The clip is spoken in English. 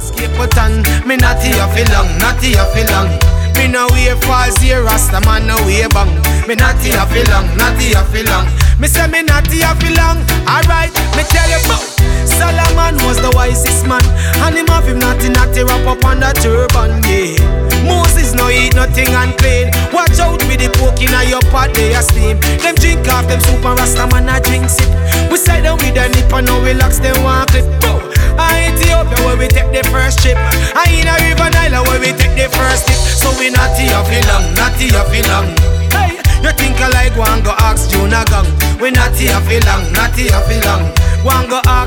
escape button. Me not here for long, not here for long. Me no way falls here, Rasta man no way bang. Me not here for long, not here for long. Me say me not here for long. Alright, me tell you about Solomon was the wisest man, and him have him natty wrap up on the turban, yeah. Moses no eat nothing unclean. Watch out with the poke in your pot, they a steam. Them drink off them soup and Rasta man a drink it. We side down with the nip and now relax them one clip. I Ethiopia where we take the first trip. I in a River Nile where we take the first tip. So we not here for long, not here for long. Hey, you think I like one go ask Jonah Gang. We not here for long, not here for long. One go